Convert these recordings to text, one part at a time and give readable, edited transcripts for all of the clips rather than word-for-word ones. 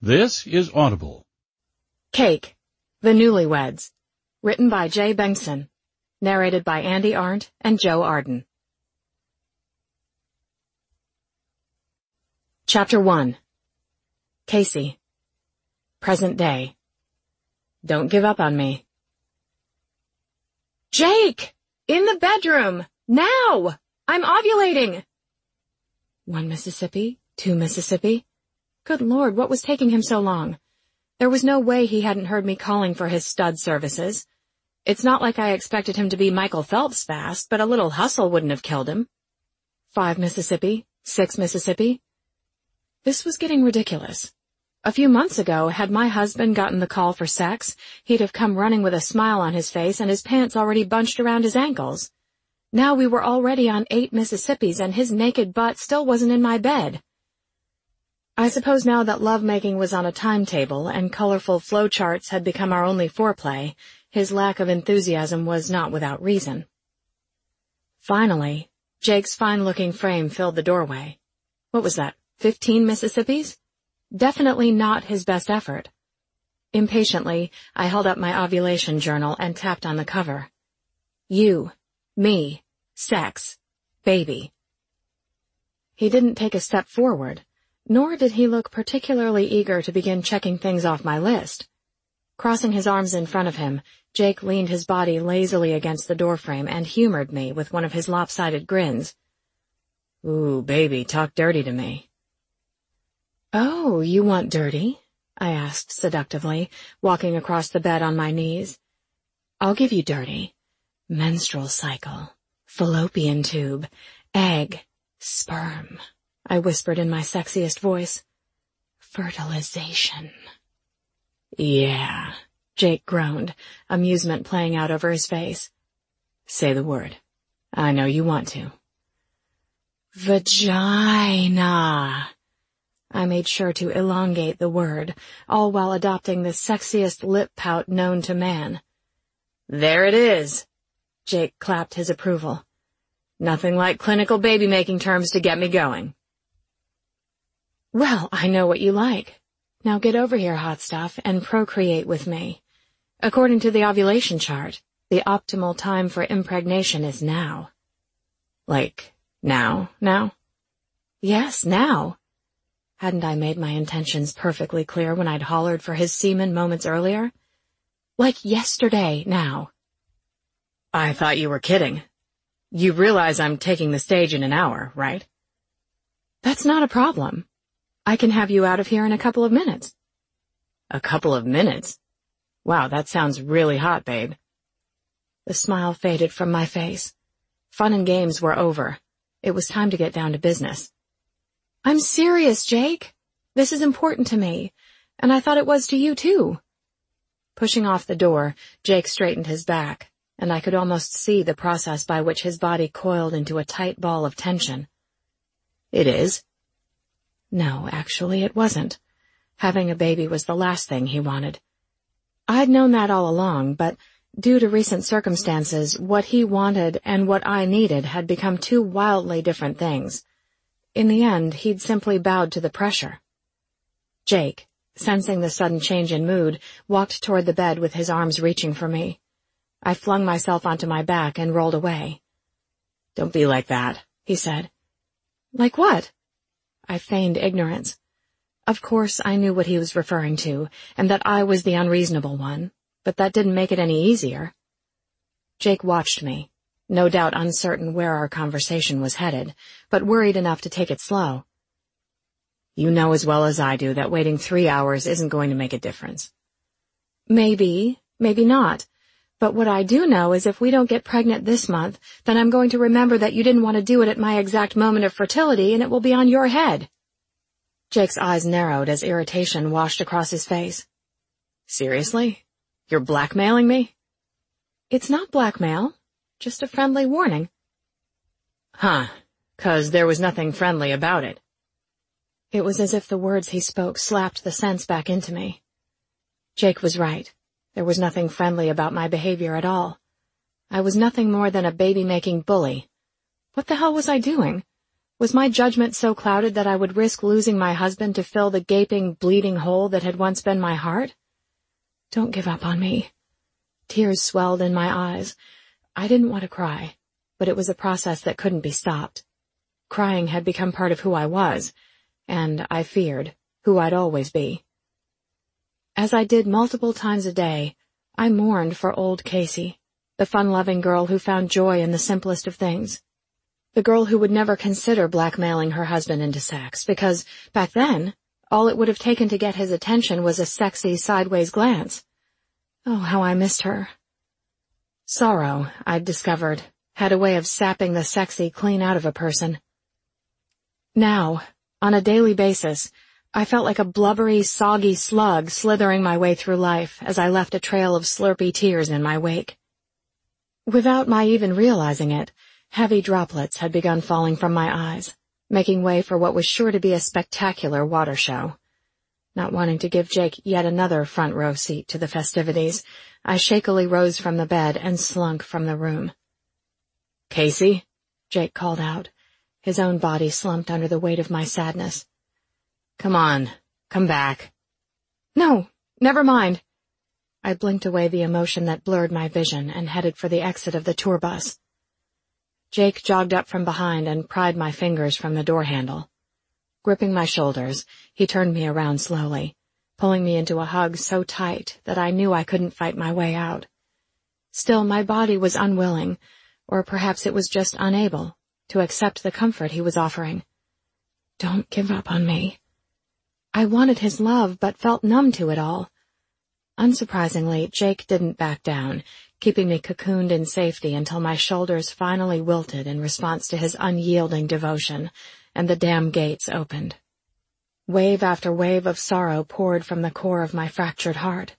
This is Audible. Cake, The Newlyweds. Written by Jay Bengtson. Narrated by Andy Arndt and Joe Arden. Chapter 1. Casey. Present day. Don't give up on me. Jake! In the bedroom! Now! I'm ovulating! 1 Mississippi, 2 Mississippi. Good Lord, what was taking him so long? There was no way he hadn't heard me calling for his stud services. It's not like I expected him to be Michael Phelps fast, but a little hustle wouldn't have killed him. 5 Mississippi, 6 Mississippi. This was getting ridiculous. A few months ago, had my husband gotten the call for sex, he'd have come running with a smile on his face and his pants already bunched around his ankles. Now we were already on 8 Mississippis and his naked butt still wasn't in my bed. I suppose now that lovemaking was on a timetable and colorful flowcharts had become our only foreplay, his lack of enthusiasm was not without reason. Finally, Jake's fine-looking frame filled the doorway. What was that, 15 Mississippis? Definitely not his best effort. Impatiently, I held up my ovulation journal and tapped on the cover. You, me, sex, baby. He didn't take a step forward, nor did he look particularly eager to begin checking things off my list. Crossing his arms in front of him, Jake leaned his body lazily against the doorframe and humored me with one of his lopsided grins. Ooh, baby, talk dirty to me. Oh, you want dirty? I asked seductively, walking across the bed on my knees. I'll give you dirty. Menstrual cycle, fallopian tube, egg, sperm, I whispered in my sexiest voice. Fertilization. Yeah, Jake groaned, amusement playing out over his face. Say the word. I know you want to. Vagina. I made sure to elongate the word, all while adopting the sexiest lip pout known to man. There it is. Jake clapped his approval. Nothing like clinical baby-making terms to get me going. Well, I know what you like. Now get over here, hot stuff, and procreate with me. According to the ovulation chart, the optimal time for impregnation is now. Like, now? Yes, now. Hadn't I made my intentions perfectly clear when I'd hollered for his semen moments earlier? Like yesterday, now. I thought you were kidding. You realize I'm taking the stage in an hour, right? That's not a problem. I can have you out of here in a couple of minutes. A couple of minutes? Wow, that sounds really hot, babe. The smile faded from my face. Fun and games were over. It was time to get down to business. I'm serious, Jake. This is important to me, and I thought it was to you, too. Pushing off the door, Jake straightened his back, and I could almost see the process by which his body coiled into a tight ball of tension. It is. No, actually, it wasn't. Having a baby was the last thing he wanted. I'd known that all along, but due to recent circumstances, what he wanted and what I needed had become two wildly different things. In the end, he'd simply bowed to the pressure. Jake, sensing the sudden change in mood, walked toward the bed with his arms reaching for me. I flung myself onto my back and rolled away. Don't be like that, he said. Like what? I feigned ignorance. Of course, I knew what he was referring to, and that I was the unreasonable one, but that didn't make it any easier. Jake watched me, no doubt uncertain where our conversation was headed, but worried enough to take it slow. You know as well as I do that waiting 3 hours isn't going to make a difference. Maybe, maybe not. But what I do know is if we don't get pregnant this month, then I'm going to remember that you didn't want to do it at my exact moment of fertility, and it will be on your head. Jake's eyes narrowed as irritation washed across his face. Seriously? You're blackmailing me? It's not blackmail, just a friendly warning. Huh, 'cause there was nothing friendly about it. It was as if the words he spoke slapped the sense back into me. Jake was right. There was nothing friendly about my behavior at all. I was nothing more than a baby-making bully. What the hell was I doing? Was my judgment so clouded that I would risk losing my husband to fill the gaping, bleeding hole that had once been my heart? Don't give up on me. Tears swelled in my eyes. I didn't want to cry, but it was a process that couldn't be stopped. Crying had become part of who I was, and, I feared, who I'd always be. As I did multiple times a day, I mourned for old Casey, the fun-loving girl who found joy in the simplest of things. The girl who would never consider blackmailing her husband into sex, because, back then, all it would have taken to get his attention was a sexy, sideways glance. Oh, how I missed her. Sorrow, I'd discovered, had a way of sapping the sexy clean out of a person. Now, on a daily basis, I felt like a blubbery, soggy slug slithering my way through life as I left a trail of slurpy tears in my wake. Without my even realizing it, heavy droplets had begun falling from my eyes, making way for what was sure to be a spectacular water show. Not wanting to give Jake yet another front row seat to the festivities, I shakily rose from the bed and slunk from the room. "Casey?" Jake called out. His own body slumped under the weight of my sadness. "Come on, come back." "No, never mind." I blinked away the emotion that blurred my vision and headed for the exit of the tour bus. Jake jogged up from behind and pried my fingers from the door handle. Gripping my shoulders, he turned me around slowly, pulling me into a hug so tight that I knew I couldn't fight my way out. Still, my body was unwilling, or perhaps it was just unable, to accept the comfort he was offering. Don't give up on me. I wanted his love, but felt numb to it all. Unsurprisingly, Jake didn't back down, keeping me cocooned in safety until my shoulders finally wilted in response to his unyielding devotion, and the dam gates opened. Wave after wave of sorrow poured from the core of my fractured heart.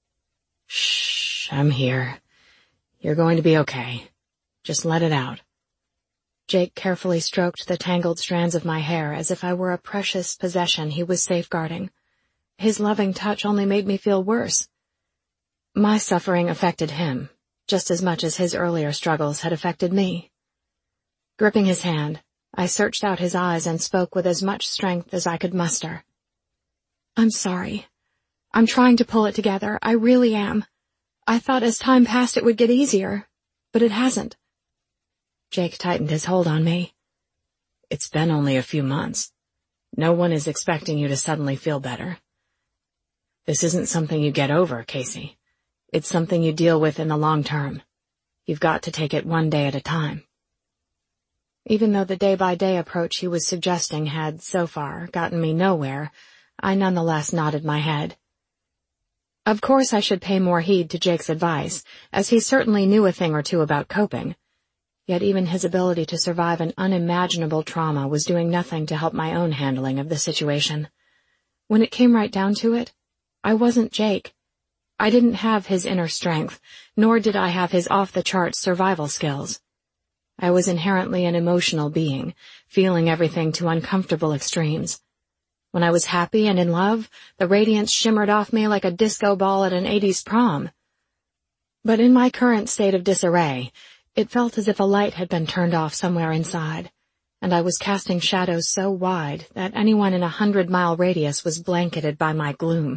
"Shh, I'm here. You're going to be okay. Just let it out." Jake carefully stroked the tangled strands of my hair as if I were a precious possession he was safeguarding. His loving touch only made me feel worse. My suffering affected him, just as much as his earlier struggles had affected me. Gripping his hand, I searched out his eyes and spoke with as much strength as I could muster. "I'm sorry. I'm trying to pull it together. I really am. I thought as time passed it would get easier, but it hasn't." Jake tightened his hold on me. "It's been only a few months. No one is expecting you to suddenly feel better. This isn't something you get over, Casey. It's something you deal with in the long term. You've got to take it one day at a time." Even though the day-by-day approach he was suggesting had, so far, gotten me nowhere, I nonetheless nodded my head. Of course I should pay more heed to Jake's advice, as he certainly knew a thing or two about coping. Yet even his ability to survive an unimaginable trauma was doing nothing to help my own handling of the situation. When it came right down to it, I wasn't Jake. I didn't have his inner strength, nor did I have his off-the-charts survival skills. I was inherently an emotional being, feeling everything to uncomfortable extremes. When I was happy and in love, the radiance shimmered off me like a disco ball at an 80s prom. But in my current state of disarray, it felt as if a light had been turned off somewhere inside, and I was casting shadows so wide that anyone in a 100-mile radius was blanketed by my gloom.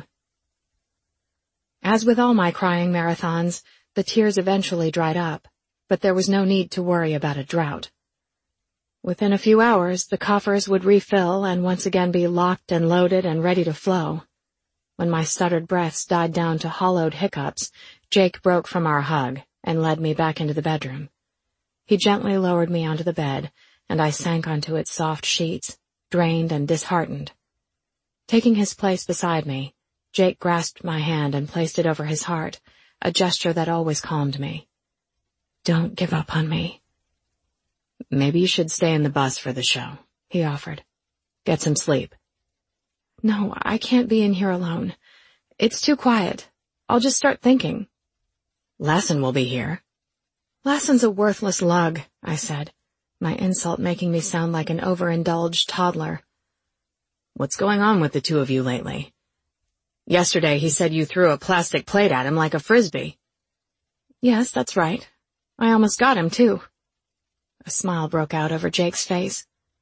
As with all my crying marathons, the tears eventually dried up, but there was no need to worry about a drought. Within a few hours, the coffers would refill and once again be locked and loaded and ready to flow. When my stuttered breaths died down to hollowed hiccups, Jake broke from our hug and led me back into the bedroom. He gently lowered me onto the bed, and I sank onto its soft sheets, drained and disheartened. Taking his place beside me, Jake grasped my hand and placed it over his heart, a gesture that always calmed me. "Don't give up on me." "Maybe you should stay in the bus for the show," he offered. "Get some sleep." "No, I can't be in here alone. It's too quiet. I'll just start thinking." "Lassen will be here." "Lassen's a worthless lug," I said, my insult making me sound like an overindulged toddler. "What's going on with the two of you lately? Yesterday he said you threw a plastic plate at him like a frisbee." "Yes, that's right. I almost got him, too." A smile broke out over Jake's face.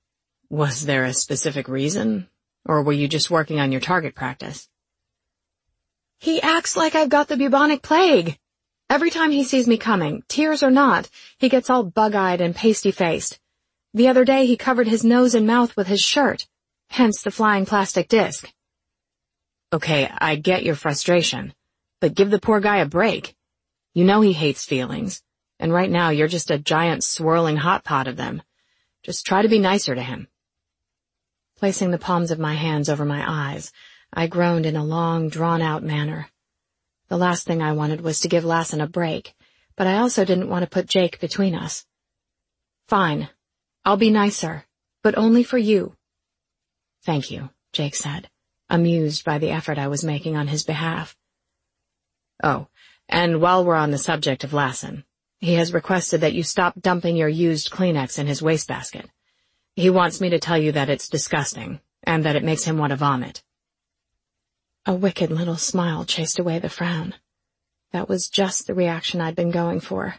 Was there a specific reason, or were you just working on your target practice? He acts like I've got the bubonic plague. Every time he sees me coming, tears or not, he gets all bug-eyed and pasty-faced. The other day he covered his nose and mouth with his shirt, hence the flying plastic disc. Okay, I get your frustration, but give the poor guy a break. You know he hates feelings, and right now you're just a giant swirling hot pot of them. Just try to be nicer to him. Placing the palms of my hands over my eyes, I groaned in a long, drawn-out manner. The last thing I wanted was to give Lassen a break, but I also didn't want to put Jake between us. Fine, I'll be nicer, but only for you. Thank you, Jake said, amused by the effort I was making on his behalf. Oh, and while we're on the subject of Lassen, he has requested that you stop dumping your used Kleenex in his wastebasket. He wants me to tell you that it's disgusting, and that it makes him want to vomit. A wicked little smile chased away the frown. That was just the reaction I'd been going for.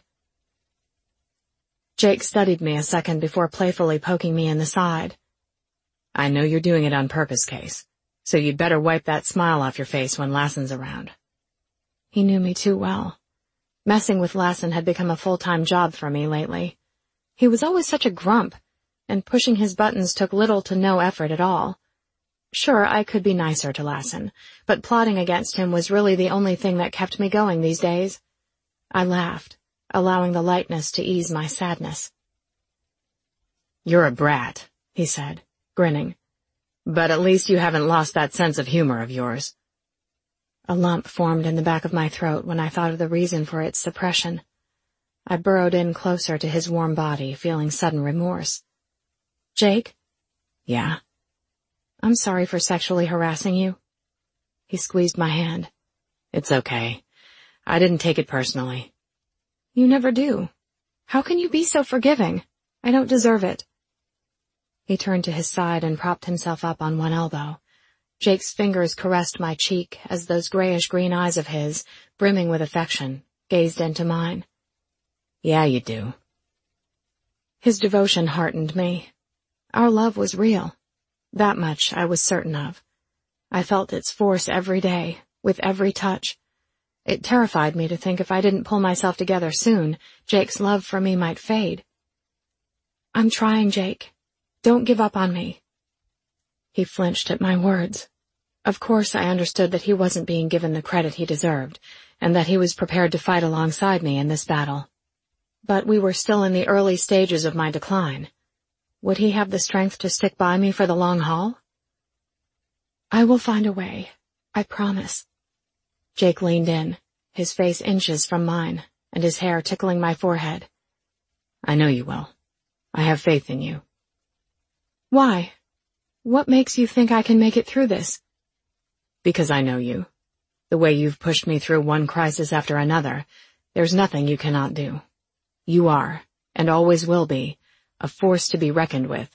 Jake studied me a second before playfully poking me in the side. I know you're doing it on purpose, Case, so you'd better wipe that smile off your face when Lassen's around. He knew me too well. Messing with Lassen had become a full-time job for me lately. He was always such a grump, and pushing his buttons took little to no effort at all. Sure, I could be nicer to Lassen, but plotting against him was really the only thing that kept me going these days. I laughed, allowing the lightness to ease my sadness. You're a brat, he said, grinning. But at least you haven't lost that sense of humor of yours. A lump formed in the back of my throat when I thought of the reason for its suppression. I burrowed in closer to his warm body, feeling sudden remorse. Jake? Yeah? I'm sorry for sexually harassing you. He squeezed my hand. It's okay. I didn't take it personally. You never do. How can you be so forgiving? I don't deserve it. He turned to his side and propped himself up on one elbow. Jake's fingers caressed my cheek as those grayish-green eyes of his, brimming with affection, gazed into mine. Yeah, you do. His devotion heartened me. Our love was real. That much I was certain of. I felt its force every day, with every touch. It terrified me to think if I didn't pull myself together soon, Jake's love for me might fade. I'm trying, Jake. Don't give up on me. He flinched at my words. Of course I understood that he wasn't being given the credit he deserved, and that he was prepared to fight alongside me in this battle. But we were still in the early stages of my decline. Would he have the strength to stick by me for the long haul? I will find a way, I promise. Jake leaned in, his face inches from mine, and his hair tickling my forehead. I know you will. I have faith in you. Why? What makes you think I can make it through this? Because I know you. The way you've pushed me through one crisis after another, there's nothing you cannot do. You are, and always will be, a force to be reckoned with.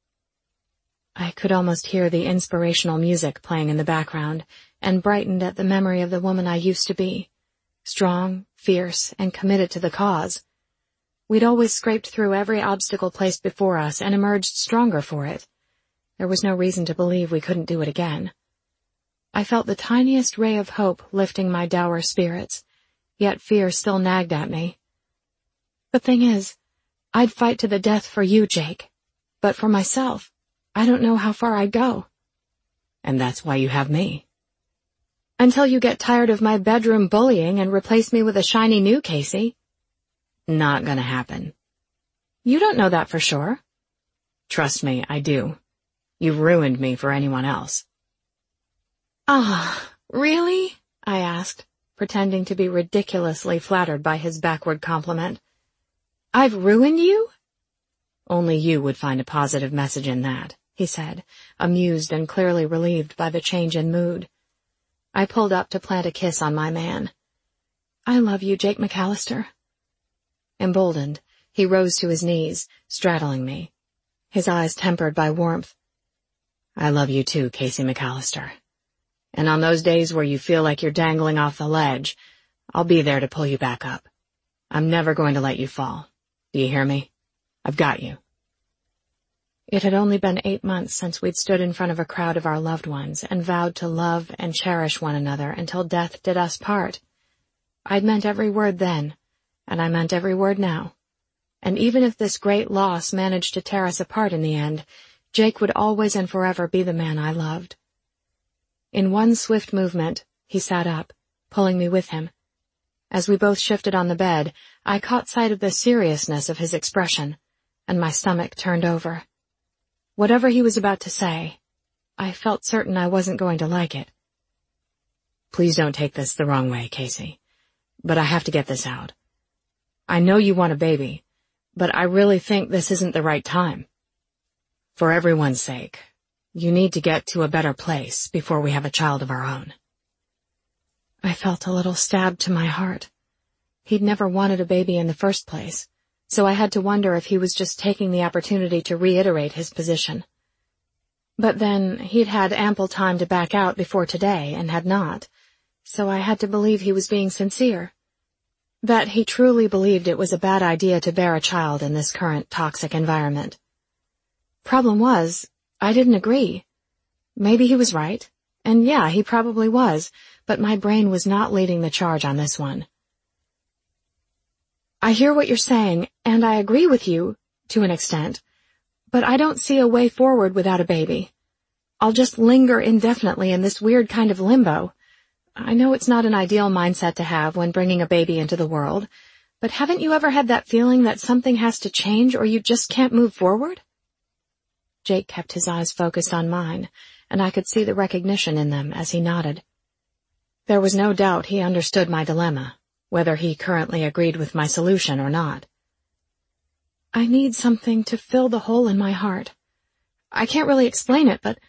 I could almost hear the inspirational music playing in the background, and brightened at the memory of the woman I used to be. Strong, fierce, and committed to the cause. We'd always scraped through every obstacle placed before us and emerged stronger for it. There was no reason to believe we couldn't do it again. I felt the tiniest ray of hope lifting my dour spirits, yet fear still nagged at me. The thing is, I'd fight to the death for you, Jake. But for myself, I don't know how far I'd go. And that's why you have me. Until you get tired of my bedroom bullying and replace me with a shiny new Casey. Not gonna happen. You don't know that for sure. Trust me, I do. You've ruined me for anyone else. Ah, really? I asked, pretending to be ridiculously flattered by his backward compliment. I've ruined you? Only you would find a positive message in that, he said, amused and clearly relieved by the change in mood. I pulled up to plant a kiss on my man. I love you, Jake McAllister. Emboldened, he rose to his knees, straddling me, his eyes tempered by warmth. I love you too, Casey McAllister. And on those days where you feel like you're dangling off the ledge, I'll be there to pull you back up. I'm never going to let you fall. Do you hear me? I've got you. It had only been 8 months since we'd stood in front of a crowd of our loved ones and vowed to love and cherish one another until death did us part. I'd meant every word then, and I meant every word now. And even if this great loss managed to tear us apart in the end, Jake would always and forever be the man I loved. In one swift movement, he sat up, pulling me with him. As we both shifted on the bed, I caught sight of the seriousness of his expression, and my stomach turned over. Whatever he was about to say, I felt certain I wasn't going to like it. Please don't take this the wrong way, Casey, but I have to get this out. I know you want a baby, but I really think this isn't the right time. For everyone's sake, you need to get to a better place before we have a child of our own. I felt a little stabbed to my heart. He'd never wanted a baby in the first place, so I had to wonder if he was just taking the opportunity to reiterate his position. But then, he'd had ample time to back out before today and had not, so I had to believe he was being sincere. That he truly believed it was a bad idea to bear a child in this current toxic environment. Problem was, I didn't agree. Maybe he was right, and yeah, he probably was, but my brain was not leading the charge on this one. I hear what you're saying, and I agree with you, to an extent, but I don't see a way forward without a baby. I'll just linger indefinitely in this weird kind of limbo. I know it's not an ideal mindset to have when bringing a baby into the world, but haven't you ever had that feeling that something has to change or you just can't move forward? Jake kept his eyes focused on mine, and I could see the recognition in them as he nodded. There was no doubt he understood my dilemma, whether he currently agreed with my solution or not. I need something to fill the hole in my heart. I can't really explain it, but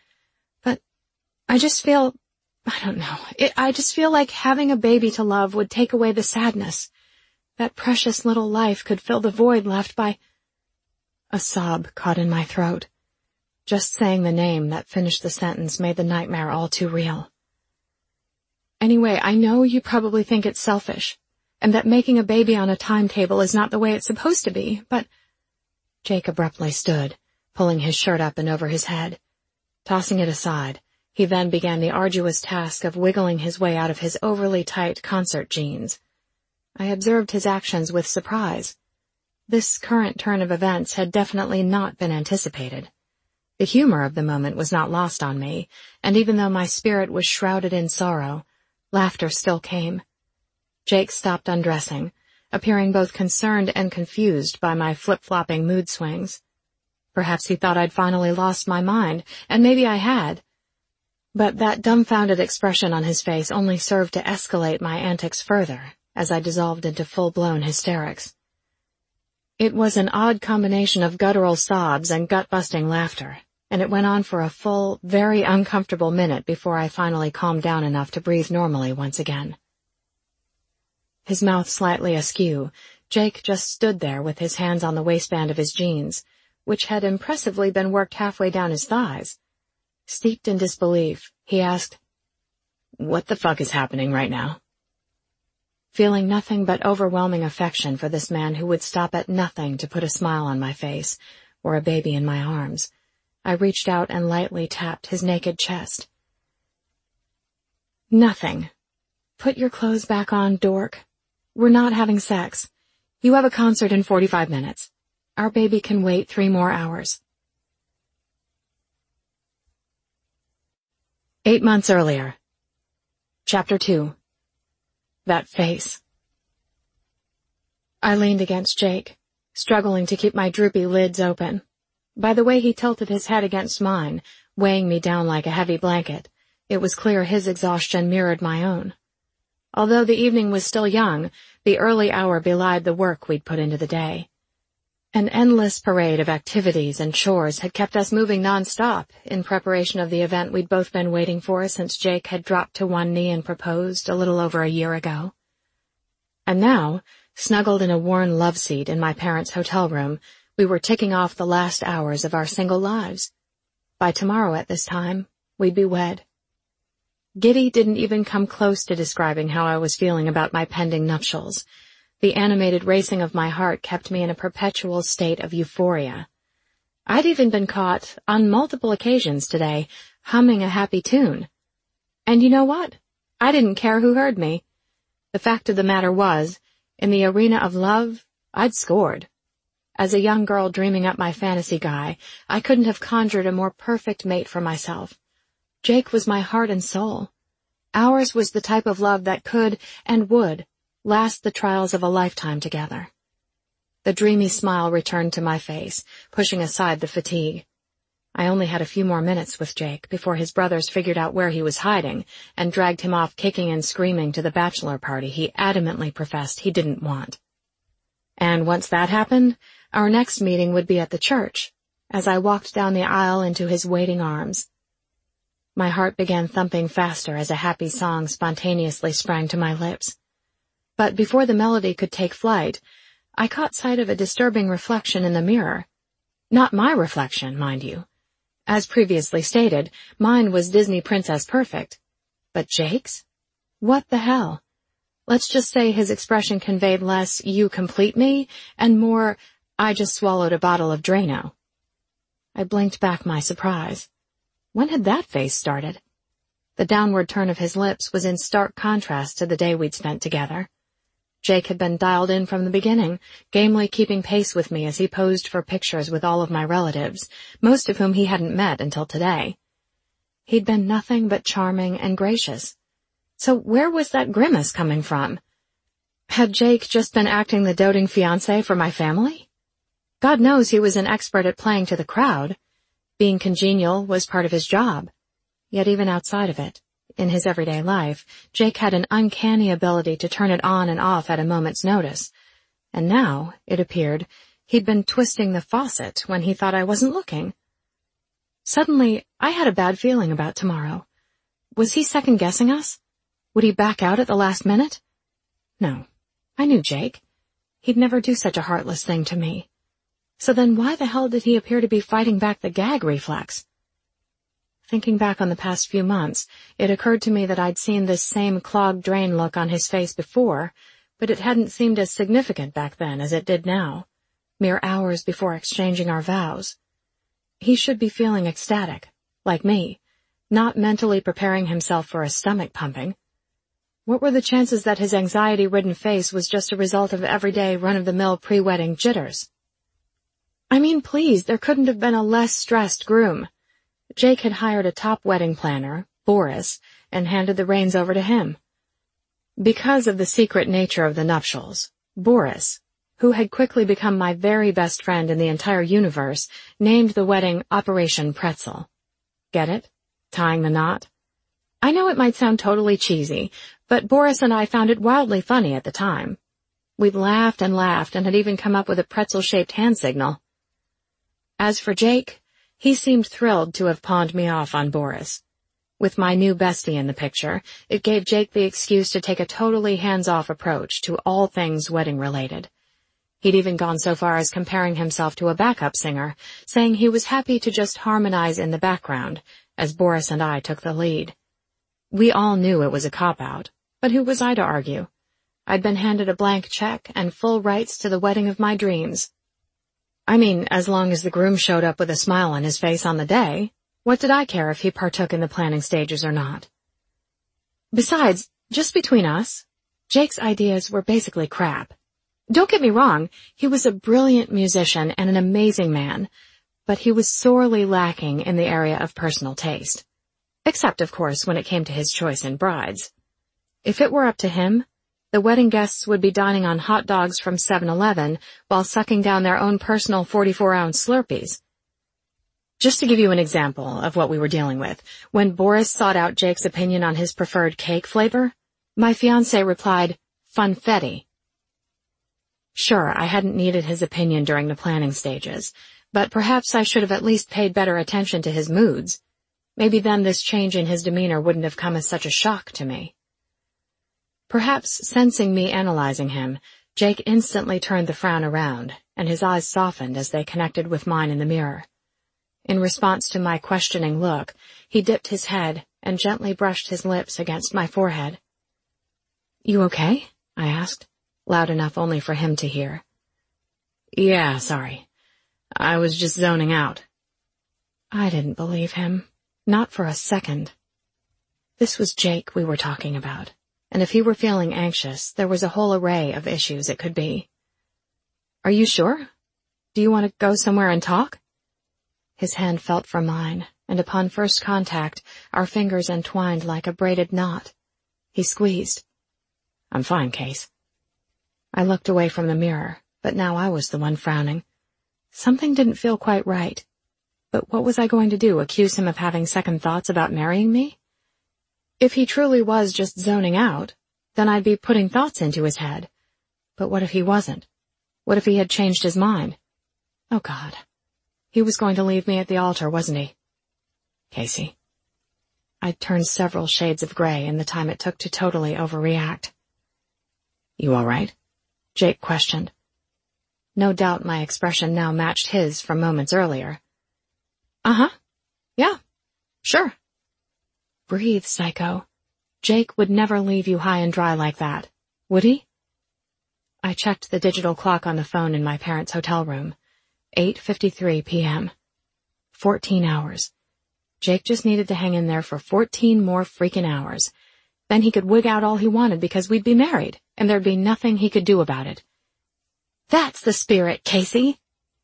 I just feel, I don't know, I just feel like having a baby to love would take away the sadness. That precious little life could fill the void left by... A sob caught in my throat. Just saying the name that finished the sentence made the nightmare all too real. Anyway, I know you probably think it's selfish, and that making a baby on a timetable is not the way it's supposed to be, but... Jake abruptly stood, pulling his shirt up and over his head. Tossing it aside, he then began the arduous task of wiggling his way out of his overly tight concert jeans. I observed his actions with surprise. This current turn of events had definitely not been anticipated. The humor of the moment was not lost on me, and even though my spirit was shrouded in sorrow, laughter still came. Jake stopped undressing, appearing both concerned and confused by my flip-flopping mood swings. Perhaps he thought I'd finally lost my mind, and maybe I had. But that dumbfounded expression on his face only served to escalate my antics further, as I dissolved into full-blown hysterics. It was an odd combination of guttural sobs and gut-busting laughter, and it went on for a full, very uncomfortable minute before I finally calmed down enough to breathe normally once again. His mouth slightly askew, Jake just stood there with his hands on the waistband of his jeans, which had impressively been worked halfway down his thighs. Steeped in disbelief, he asked, "What the fuck is happening right now?" Feeling nothing but overwhelming affection for this man who would stop at nothing to put a smile on my face, or a baby in my arms, I reached out and lightly tapped his naked chest. "Nothing. Put your clothes back on, dork. We're not having sex. You have a concert in 45 minutes. Our baby can wait 3 more hours." 8 months earlier. Chapter 2. That face. I leaned against Jake, struggling to keep my droopy lids open. By the way he tilted his head against mine, weighing me down like a heavy blanket, it was clear his exhaustion mirrored my own. Although the evening was still young, the early hour belied the work we'd put into the day. An endless parade of activities and chores had kept us moving non-stop in preparation of the event we'd both been waiting for since Jake had dropped to one knee and proposed a little over a year ago. And now, snuggled in a worn love seat in my parents' hotel room, we were ticking off the last hours of our single lives. By tomorrow at this time, we'd be wed. Giddy didn't even come close to describing how I was feeling about my pending nuptials. The animated racing of my heart kept me in a perpetual state of euphoria. I'd even been caught, on multiple occasions today, humming a happy tune. And you know what? I didn't care who heard me. The fact of the matter was, in the arena of love, I'd scored. As a young girl dreaming up my fantasy guy, I couldn't have conjured a more perfect mate for myself. Jake was my heart and soul. Ours was the type of love that could, and would, last the trials of a lifetime together. The dreamy smile returned to my face, pushing aside the fatigue. I only had a few more minutes with Jake before his brothers figured out where he was hiding and dragged him off kicking and screaming to the bachelor party he adamantly professed he didn't want. And once that happened, our next meeting would be at the church, as I walked down the aisle into his waiting arms. My heart began thumping faster as a happy song spontaneously sprang to my lips. But before the melody could take flight, I caught sight of a disturbing reflection in the mirror. Not my reflection, mind you. As previously stated, mine was Disney Princess Perfect. But Jake's? What the hell? Let's just say his expression conveyed less, "you complete me," and more, "I just swallowed a bottle of Drano." I blinked back my surprise. When had that face started? The downward turn of his lips was in stark contrast to the day we'd spent together. Jake had been dialed in from the beginning, gamely keeping pace with me as he posed for pictures with all of my relatives, most of whom he hadn't met until today. He'd been nothing but charming and gracious. So where was that grimace coming from? Had Jake just been acting the doting fiancé for my family? God knows he was an expert at playing to the crowd. Being congenial was part of his job. Yet even outside of it, in his everyday life, Jake had an uncanny ability to turn it on and off at a moment's notice. And now, it appeared, he'd been twisting the faucet when he thought I wasn't looking. Suddenly, I had a bad feeling about tomorrow. Was he second-guessing us? Would he back out at the last minute? No, I knew Jake. He'd never do such a heartless thing to me. So then why the hell did he appear to be fighting back the gag reflex? Thinking back on the past few months, it occurred to me that I'd seen this same clogged drain look on his face before, but it hadn't seemed as significant back then as it did now, mere hours before exchanging our vows. He should be feeling ecstatic, like me, not mentally preparing himself for a stomach pumping. What were the chances that his anxiety-ridden face was just a result of everyday run-of-the-mill pre-wedding jitters? I mean, please, there couldn't have been a less stressed groom. Jake had hired a top wedding planner, Boris, and handed the reins over to him. Because of the secret nature of the nuptials, Boris, who had quickly become my very best friend in the entire universe, named the wedding Operation Pretzel. Get it? Tying the knot? I know it might sound totally cheesy, but Boris and I found it wildly funny at the time. We'd laughed and had even come up with a pretzel-shaped hand signal. As for Jake, he seemed thrilled to have pawned me off on Boris. With my new bestie in the picture, it gave Jake the excuse to take a totally hands-off approach to all things wedding-related. He'd even gone so far as comparing himself to a backup singer, saying he was happy to just harmonize in the background, as Boris and I took the lead. We all knew it was a cop-out, but who was I to argue? I'd been handed a blank check and full rights to the wedding of my dreams. I mean, as long as the groom showed up with a smile on his face on the day, what did I care if he partook in the planning stages or not? Besides, just between us, Jake's ideas were basically crap. Don't get me wrong, he was a brilliant musician and an amazing man, but he was sorely lacking in the area of personal taste. Except, of course, when it came to his choice in brides. If it were up to him, the wedding guests would be dining on hot dogs from 7-Eleven while sucking down their own personal 44-ounce Slurpees. Just to give you an example of what we were dealing with, when Boris sought out Jake's opinion on his preferred cake flavor, my fiancé replied, "Funfetti." Sure, I hadn't needed his opinion during the planning stages, but perhaps I should have at least paid better attention to his moods. Maybe then this change in his demeanor wouldn't have come as such a shock to me. Perhaps sensing me analyzing him, Jake instantly turned the frown around, and his eyes softened as they connected with mine in the mirror. In response to my questioning look, he dipped his head and gently brushed his lips against my forehead. "You okay?" I asked, loud enough only for him to hear. "Yeah, sorry. I was just zoning out. I didn't believe him. Not for a second. This was Jake we were talking about, and if he were feeling anxious, there was a whole array of issues it could be. Are you sure? Do you want to go somewhere and talk? His hand felt for mine, and upon first contact, our fingers entwined like a braided knot. He squeezed. I'm fine, Case. I looked away from the mirror, but now I was the one frowning. Something didn't feel quite right. But what was I going to do, accuse him of having second thoughts about marrying me? If he truly was just zoning out, then I'd be putting thoughts into his head. But what if he wasn't? What if he had changed his mind? Oh, God. He was going to leave me at the altar, wasn't he? Casey. I'd turned several shades of gray in the time it took to totally overreact. You all right? Jake questioned. No doubt my expression now matched his from moments earlier. Uh-huh. Yeah. Sure. Breathe, psycho. Jake would never leave you high and dry like that, would he? I checked the digital clock on the phone in my parents' hotel room. 8:53 p.m. 14 hours. Jake just needed to hang in there for 14 more freaking hours. Then he could wig out all he wanted because we'd be married, and there'd be nothing he could do about it. That's the spirit, Casey.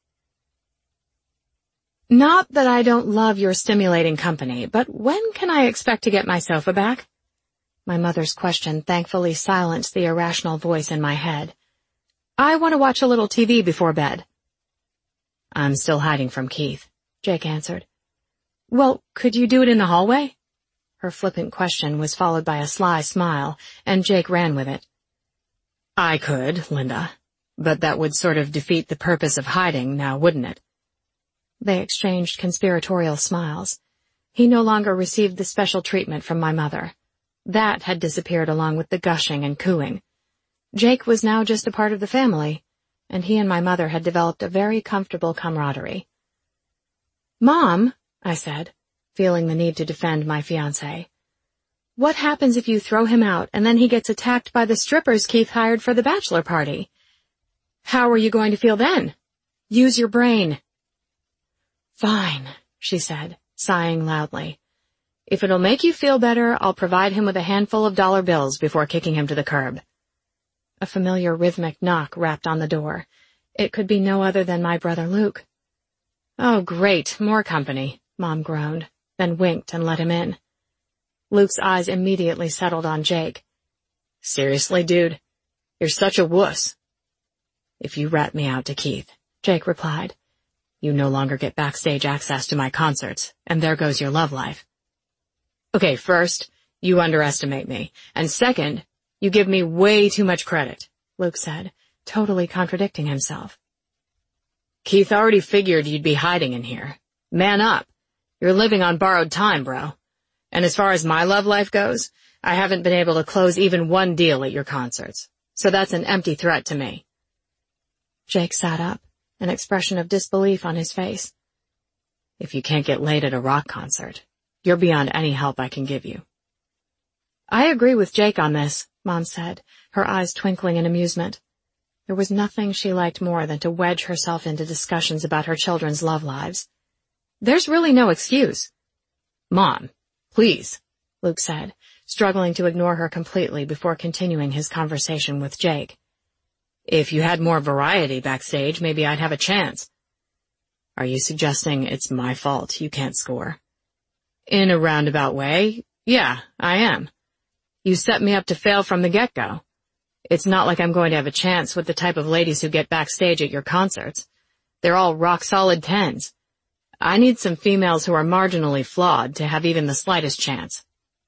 Not that I don't love your stimulating company, but when can I expect to get my sofa back? My mother's question thankfully silenced the irrational voice in my head. I want to watch a little TV before bed. I'm still hiding from Keith, Jake answered. Well, could you do it in the hallway? Her flippant question was followed by a sly smile, and Jake ran with it. I could, Linda, but that would sort of defeat the purpose of hiding now, wouldn't it? They exchanged conspiratorial smiles. He no longer received the special treatment from my mother. That had disappeared along with the gushing and cooing. Jake was now just a part of the family, and he and my mother had developed a very comfortable camaraderie. Mom, I said, feeling the need to defend my fiancé. What happens if you throw him out and then he gets attacked by the strippers Keith hired for the bachelor party? How are you going to feel then? Use your brain. Fine, she said, sighing loudly. If it'll make you feel better, I'll provide him with a handful of dollar bills before kicking him to the curb. A familiar rhythmic knock rapped on the door. It could be no other than my brother Luke. Oh, great, more company, Mom groaned, then winked and let him in. Luke's eyes immediately settled on Jake. Seriously, dude? You're such a wuss. If you rat me out to Keith, Jake replied, you no longer get backstage access to my concerts, and there goes your love life. Okay, first, you underestimate me, and second, you give me way too much credit, Luke said, totally contradicting himself. Keith already figured you'd be hiding in here. Man up. You're living on borrowed time, bro. And as far as my love life goes, I haven't been able to close even one deal at your concerts, so that's an empty threat to me. Jake sat up, an expression of disbelief on his face. If you can't get laid at a rock concert, you're beyond any help I can give you. I agree with Jake on this, Mom said, her eyes twinkling in amusement. There was nothing she liked more than to wedge herself into discussions about her children's love lives. There's really no excuse. Mom, please, Luke said, struggling to ignore her completely before continuing his conversation with Jake. If you had more variety backstage, maybe I'd have a chance. Are you suggesting it's my fault you can't score? In a roundabout way, yeah, I am. You set me up to fail from the get-go. It's not like I'm going to have a chance with the type of ladies who get backstage at your concerts. They're all rock-solid 10s. I need some females who are marginally flawed to have even the slightest chance.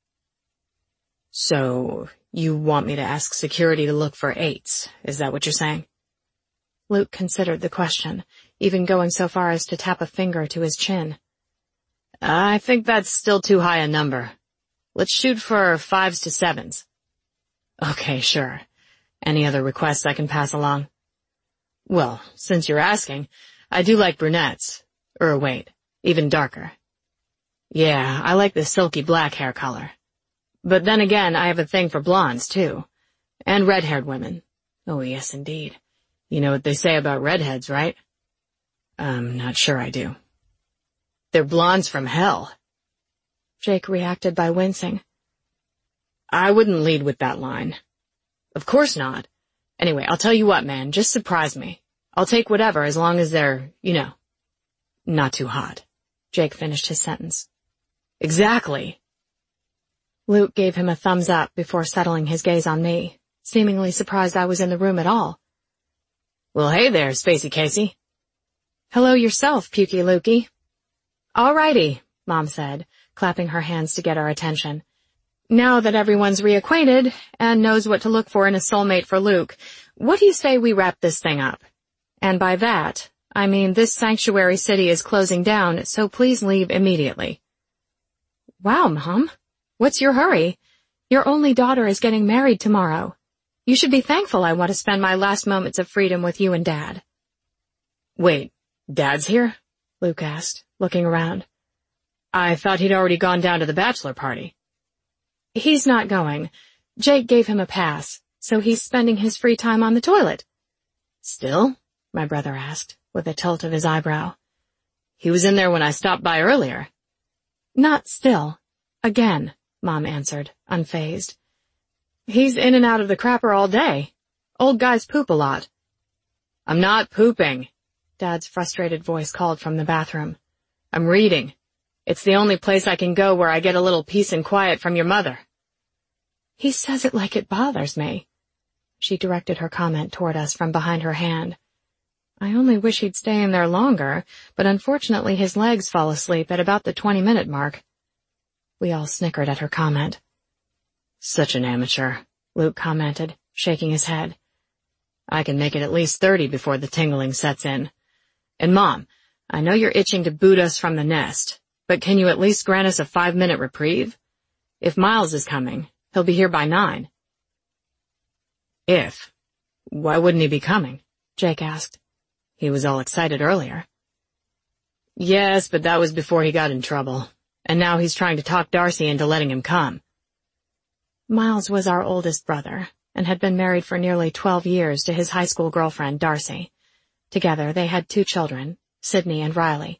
So, you want me to ask security to look for 8s, is that what you're saying? Luke considered the question, even going so far as to tap a finger to his chin. I think that's still too high a number. Let's shoot for 5s to 7s. Okay, sure. Any other requests I can pass along? Well, since you're asking, I do like brunettes. Or wait, even darker. Yeah, I like the silky black hair color. But then again, I have a thing for blondes, too. And red-haired women. Oh, yes, indeed. You know what they say about redheads, right? I'm not sure I do. They're blondes from hell. Jake reacted by wincing. I wouldn't lead with that line. Of course not. Anyway, I'll tell you what, man, just surprise me. I'll take whatever as long as they're, not too hot. Jake finished his sentence. Exactly. Luke gave him a thumbs up before settling his gaze on me, seemingly surprised I was in the room at all. Well, hey there, Spacey Casey. Hello yourself, Pukey Lukey. All righty, Mom said, clapping her hands to get our attention. Now that everyone's reacquainted and knows what to look for in a soulmate for Luke, what do you say we wrap this thing up? And by that, I mean this sanctuary city is closing down, so please leave immediately. Wow, Mom. What's your hurry? Your only daughter is getting married tomorrow. You should be thankful I want to spend my last moments of freedom with you and Dad. Wait, Dad's here? Luke asked, looking around. I thought he'd already gone down to the bachelor party. He's not going. Jake gave him a pass, so he's spending his free time on the toilet. Still? My brother asked, with a tilt of his eyebrow. He was in there when I stopped by earlier. Not still. Again, Mom answered, unfazed. He's in and out of the crapper all day. Old guys poop a lot. I'm not pooping, Dad's frustrated voice called from the bathroom. I'm reading. It's the only place I can go where I get a little peace and quiet from your mother. He says it like it bothers me. She directed her comment toward us from behind her hand. I only wish he'd stay in there longer, but unfortunately his legs fall asleep at about the 20-minute mark. We all snickered at her comment. Such an amateur, Luke commented, shaking his head. I can make it at least 30 before the tingling sets in. And Mom, I know you're itching to boot us from the nest, but can you at least grant us a 5-minute reprieve? If Miles is coming, he'll be here by 9. If? Why wouldn't he be coming? Jake asked. He was all excited earlier. Yes, but that was before he got in trouble. And now he's trying to talk Darcy into letting him come. Miles was our oldest brother, and had been married for nearly 12 years to his high school girlfriend, Darcy. Together, they had 2 children, Sydney and Riley.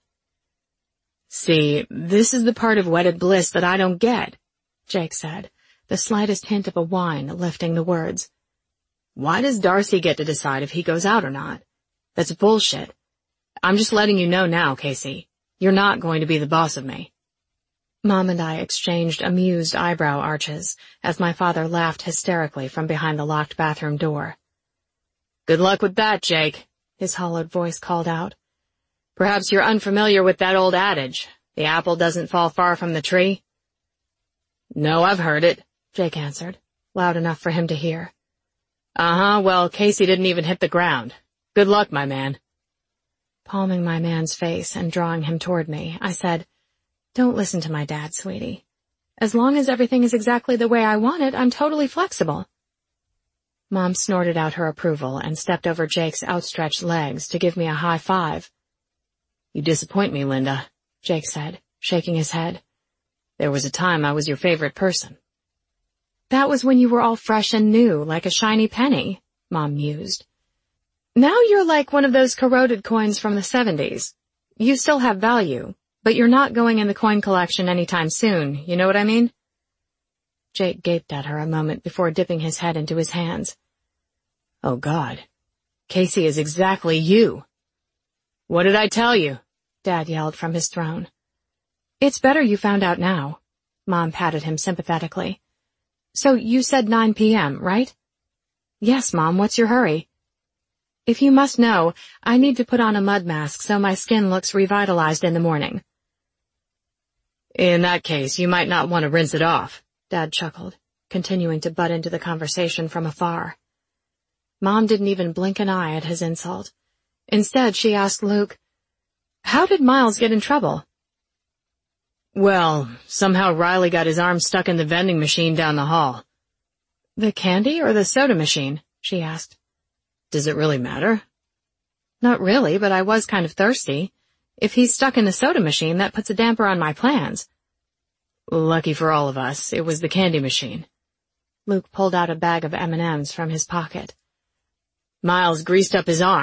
See, this is the part of wedded bliss that I don't get, Jake said, the slightest hint of a whine lifting the words. Why does Darcy get to decide if he goes out or not? That's bullshit. I'm just letting you know now, Casey. You're not going to be the boss of me. Mom and I exchanged amused eyebrow arches as my father laughed hysterically from behind the locked bathroom door. Good luck with that, Jake, his hollowed voice called out. Perhaps you're unfamiliar with that old adage, the apple doesn't fall far from the tree? No, I've heard it, Jake answered, loud enough for him to hear. Well, Casey didn't even hit the ground. Good luck, my man. Palming my man's face and drawing him toward me, I said, Don't listen to my dad, sweetie. As long as everything is exactly the way I want it, I'm totally flexible. Mom snorted out her approval and stepped over Jake's outstretched legs to give me a high five. You disappoint me, Linda, Jake said, shaking his head. There was a time I was your favorite person. That was when you were all fresh and new, like a shiny penny, Mom mused. Now you're like one of those corroded coins from the 70s. You still have value, but you're not going in the coin collection anytime soon, you know what I mean? Jake gaped at her a moment before dipping his head into his hands. Oh, God. Casey is exactly you. What did I tell you? Dad yelled from his throne. It's better you found out now. Mom patted him sympathetically. So you said 9 p.m., right? Yes, Mom, what's your hurry? If you must know, I need to put on a mud mask so my skin looks revitalized in the morning. In that case, you might not want to rinse it off, Dad chuckled, continuing to butt into the conversation from afar. Mom didn't even blink an eye at his insult. Instead, she asked Luke, How did Miles get in trouble? Well, somehow Riley got his arm stuck in the vending machine down the hall. The candy or the soda machine? She asked. Does it really matter? Not really, but I was kind of thirsty. If he's stuck in the soda machine, that puts a damper on my plans. Lucky for all of us, it was the candy machine. Luke pulled out a bag of M&Ms from his pocket. Miles greased up his arm,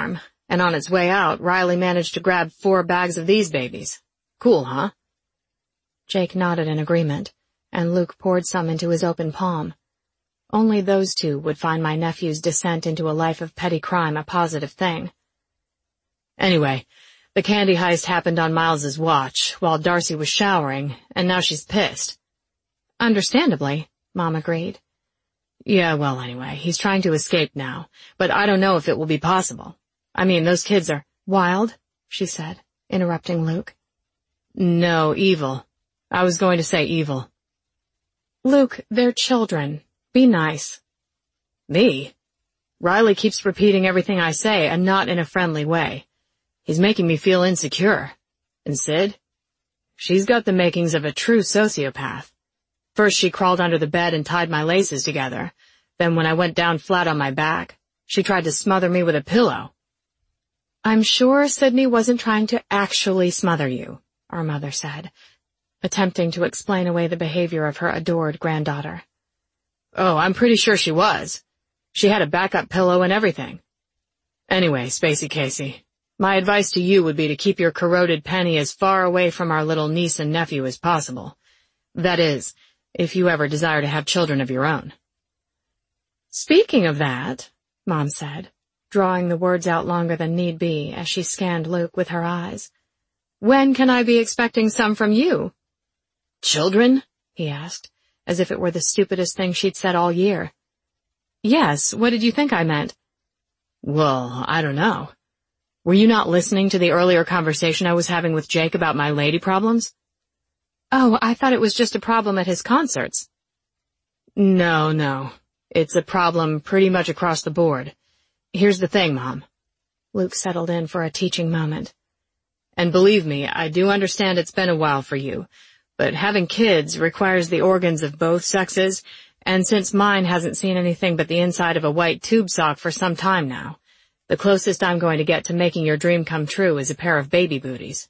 And on its way out, Riley managed to grab 4 bags of these babies. Cool, huh? Jake nodded in agreement, and Luke poured some into his open palm. Only those two would find my nephew's descent into a life of petty crime a positive thing. Anyway, the candy heist happened on Miles's watch, while Darcy was showering, and now she's pissed. Understandably, Mom agreed. Yeah, well, anyway, he's trying to escape now, but I don't know if it will be possible. I mean, those kids are wild, she said, interrupting Luke. No, evil. I was going to say evil. Luke, they're children. Be nice. Me? Riley keeps repeating everything I say, and not in a friendly way. He's making me feel insecure. And Sid? She's got the makings of a true sociopath. First she crawled under the bed and tied my laces together. Then when I went down flat on my back, she tried to smother me with a pillow. I'm sure Sydney wasn't trying to actually smother you, our mother said, attempting to explain away the behavior of her adored granddaughter. Oh, I'm pretty sure she was. She had a backup pillow and everything. Anyway, Spacey Casey, my advice to you would be to keep your corroded penny as far away from our little niece and nephew as possible. That is, if you ever desire to have children of your own. Speaking of that, Mom said, drawing the words out longer than need be as she scanned Luke with her eyes, when can I be expecting some from you? Children? He asked, as if it were the stupidest thing she'd said all year. Yes, what did you think I meant? Well, I don't know. Were you not listening to the earlier conversation I was having with Jake about my lady problems? Oh, I thought it was just a problem at his concerts. No. It's a problem pretty much across the board. Here's the thing, Mom. Luke settled in for a teaching moment. And believe me, I do understand it's been a while for you, but having kids requires the organs of both sexes, and since mine hasn't seen anything but the inside of a white tube sock for some time now, the closest I'm going to get to making your dream come true is a pair of baby booties.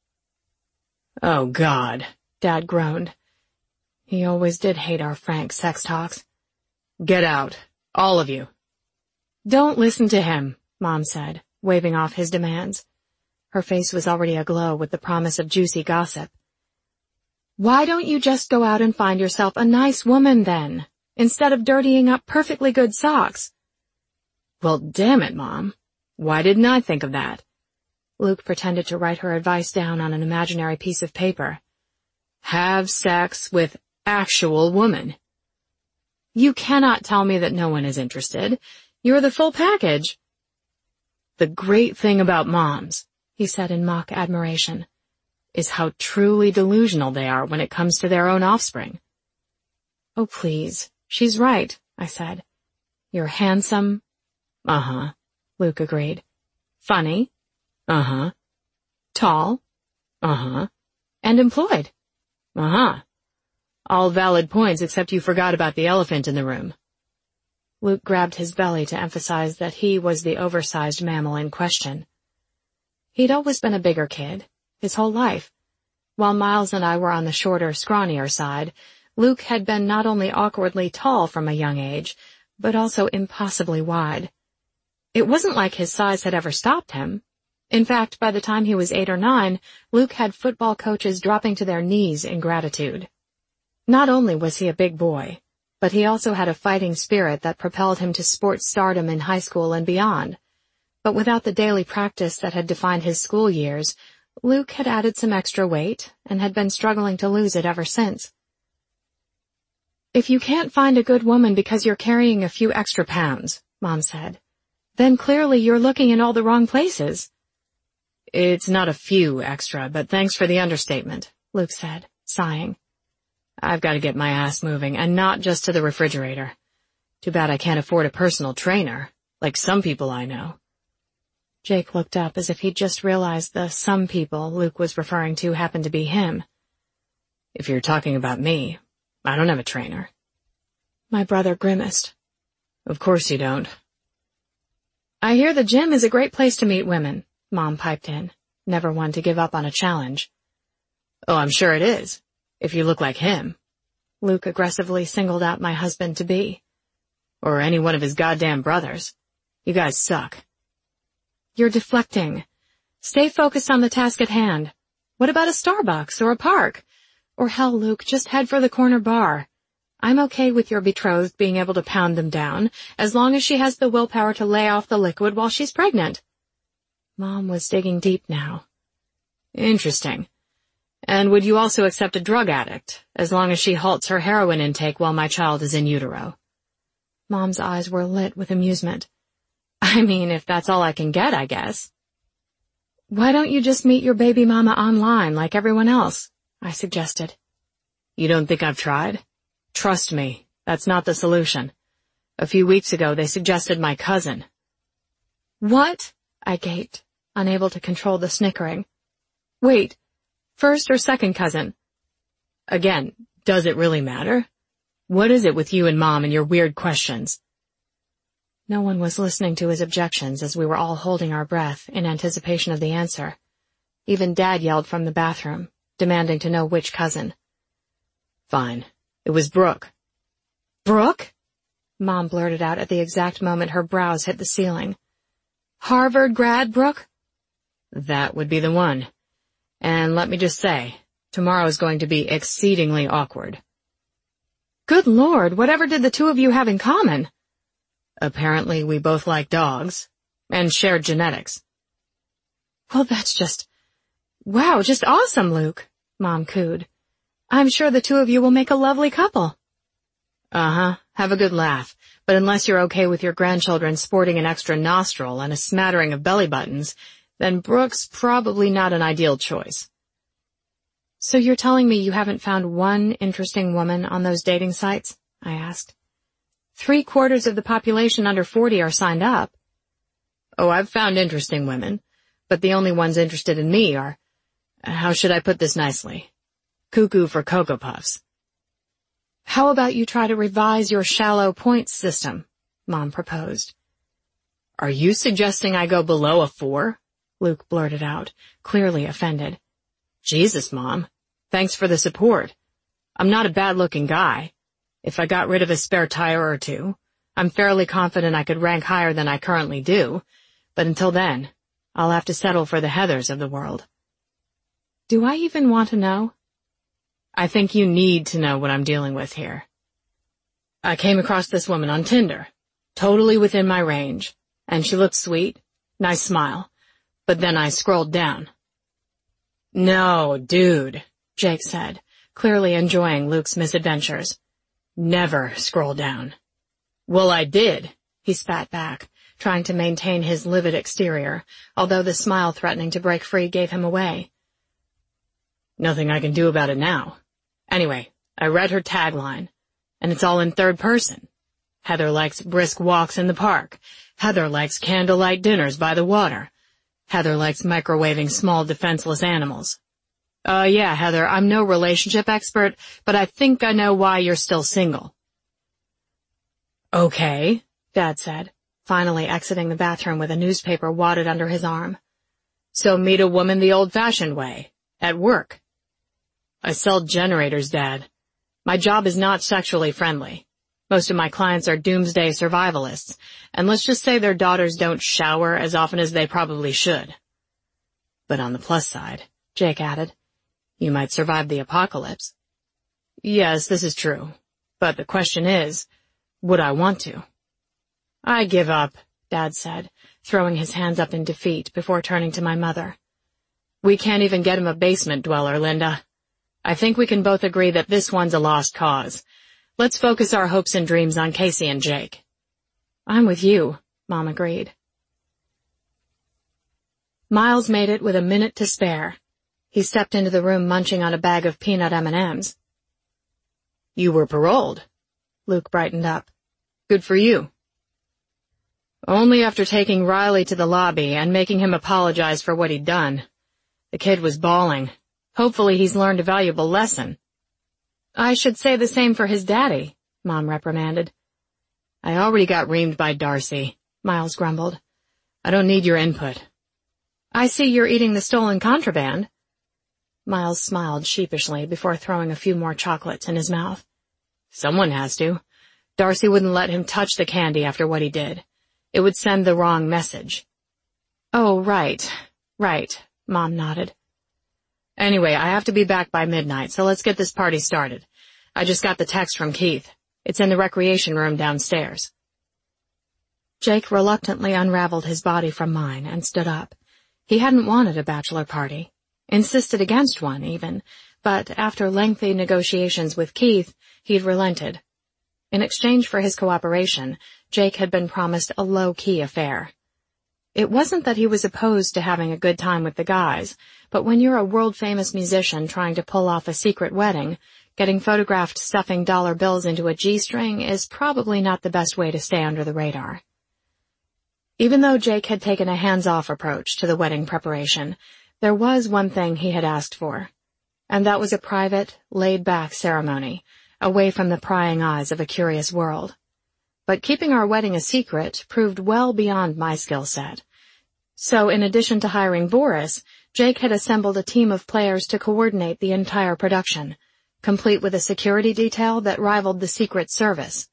Oh, God, Dad groaned. He always did hate our frank sex talks. Get out, all of you. Don't listen to him, Mom said, waving off his demands. Her face was already aglow with the promise of juicy gossip. Why don't you just go out and find yourself a nice woman then, instead of dirtying up perfectly good socks? Well, damn it, Mom. Why didn't I think of that? Luke pretended to write her advice down on an imaginary piece of paper. Have sex with actual woman. You cannot tell me that no one is interested. You're the full package. The great thing about moms, he said in mock admiration, is how truly delusional they are when it comes to their own offspring. Oh, please. She's right, I said. You're handsome. Uh-huh, Luke agreed. Funny. Uh-huh. Tall. Uh-huh. And employed. Uh-huh. All valid points except you forgot about the elephant in the room. Luke grabbed his belly to emphasize that he was the oversized mammal in question. He'd always been a bigger kid, his whole life. While Miles and I were on the shorter, scrawnier side, Luke had been not only awkwardly tall from a young age, but also impossibly wide. It wasn't like his size had ever stopped him. In fact, by the time he was 8 or 9, Luke had football coaches dropping to their knees in gratitude. Not only was he a big boy, but he also had a fighting spirit that propelled him to sports stardom in high school and beyond. But without the daily practice that had defined his school years, Luke had added some extra weight and had been struggling to lose it ever since. If you can't find a good woman because you're carrying a few extra pounds, Mom said, then clearly you're looking in all the wrong places. It's not a few extra, but thanks for the understatement, Luke said, sighing. I've got to get my ass moving, and not just to the refrigerator. Too bad I can't afford a personal trainer, like some people I know. Jake looked up as if he'd just realized the some people Luke was referring to happened to be him. If you're talking about me, I don't have a trainer. My brother grimaced. Of course you don't. I hear the gym is a great place to meet women, Mom piped in, never one to give up on a challenge. Oh, I'm sure it is. If you look like him. Luke aggressively singled out my husband-to-be. Or any one of his goddamn brothers. You guys suck. You're deflecting. Stay focused on the task at hand. What about a Starbucks or a park? Or hell, Luke, just head for the corner bar. I'm okay with your betrothed being able to pound them down, as long as she has the willpower to lay off the liquid while she's pregnant. Mom was digging deep now. Interesting. And would you also accept a drug addict, as long as she halts her heroin intake while my child is in utero? Mom's eyes were lit with amusement. I mean, if that's all I can get, I guess. Why don't you just meet your baby mama online like everyone else? I suggested. You don't think I've tried? Trust me, that's not the solution. A few weeks ago, they suggested my cousin. What? I gaped, unable to control the snickering. Wait, first or second cousin? Again, does it really matter? What is it with you and Mom and your weird questions? No one was listening to his objections as we were all holding our breath in anticipation of the answer. Even Dad yelled from the bathroom, demanding to know which cousin. Fine. It was Brooke. Brooke? Mom blurted out at the exact moment her brows hit the ceiling. Harvard grad, Brooke? That would be the one. And let me just say, tomorrow is going to be exceedingly awkward. Good Lord, whatever did the two of you have in common? Apparently we both like dogs, and shared genetics. Well, that's just awesome, Luke, Mom cooed. I'm sure the two of you will make a lovely couple. Uh-huh, have a good laugh, but unless you're okay with your grandchildren sporting an extra nostril and a smattering of belly buttons, then Brooke's probably not an ideal choice. So you're telling me you haven't found one interesting woman on those dating sites? I asked. 3/4 of the population under 40 are signed up. Oh, I've found interesting women, but the only ones interested in me are, how should I put this nicely, cuckoo for Cocoa Puffs. How about you try to revise your shallow points system? Mom proposed. Are you suggesting I go below a 4? Luke blurted out, clearly offended. Jesus, Mom. Thanks for the support. I'm not a bad-looking guy. If I got rid of a spare tire or two, I'm fairly confident I could rank higher than I currently do, but until then, I'll have to settle for the Heathers of the world. Do I even want to know? I think you need to know what I'm dealing with here. I came across this woman on Tinder, totally within my range, and she looked sweet, nice smile, but then I scrolled down. No, dude, Jake said, clearly enjoying Luke's misadventures. Never scroll down. Well, I did, he spat back, trying to maintain his livid exterior, although the smile threatening to break free gave him away. Nothing I can do about it now. Anyway, I read her tagline, and it's all in third person. Heather likes brisk walks in the park. Heather likes candlelight dinners by the water. Heather likes microwaving small defenseless animals. Yeah, Heather, I'm no relationship expert, but I think I know why you're still single. Okay, Dad said, finally exiting the bathroom with a newspaper wadded under his arm. So meet a woman the old-fashioned way, at work. I sell generators, Dad. My job is not sexually friendly. Most of my clients are doomsday survivalists, and let's just say their daughters don't shower as often as they probably should. But on the plus side, Jake added, you might survive the apocalypse. Yes, this is true. But the question is, would I want to? I give up, Dad said, throwing his hands up in defeat before turning to my mother. We can't even get him a basement dweller, Linda. I think we can both agree that this one's a lost cause. Let's focus our hopes and dreams on Casey and Jake. I'm with you, Mom agreed. Miles made it with a minute to spare. He stepped into the room munching on a bag of peanut M&Ms. You were paroled. Luke brightened up. Good for you. Only after taking Riley to the lobby and making him apologize for what he'd done. The kid was bawling. Hopefully he's learned a valuable lesson. I should say the same for his daddy, Mom reprimanded. I already got reamed by Darcy, Miles grumbled. I don't need your input. I see you're eating the stolen contraband. Miles smiled sheepishly before throwing a few more chocolates in his mouth. Someone has to. Darcy wouldn't let him touch the candy after what he did. It would send the wrong message. Oh, right. Right, Mom nodded. Anyway, I have to be back by midnight, so let's get this party started. I just got the text from Keith. It's in the recreation room downstairs. Jake reluctantly unraveled his body from mine and stood up. He hadn't wanted a bachelor party. Insisted against one, even, but after lengthy negotiations with Keith, he'd relented. In exchange for his cooperation, Jake had been promised a low-key affair. It wasn't that he was opposed to having a good time with the guys, but when you're a world-famous musician trying to pull off a secret wedding, getting photographed stuffing dollar bills into a G-string is probably not the best way to stay under the radar. Even though Jake had taken a hands-off approach to the wedding preparation, there was one thing he had asked for, and that was a private, laid-back ceremony, away from the prying eyes of a curious world. But keeping our wedding a secret proved well beyond my skill set. So in addition to hiring Boris, Jake had assembled a team of players to coordinate the entire production, complete with a security detail that rivaled the Secret Service.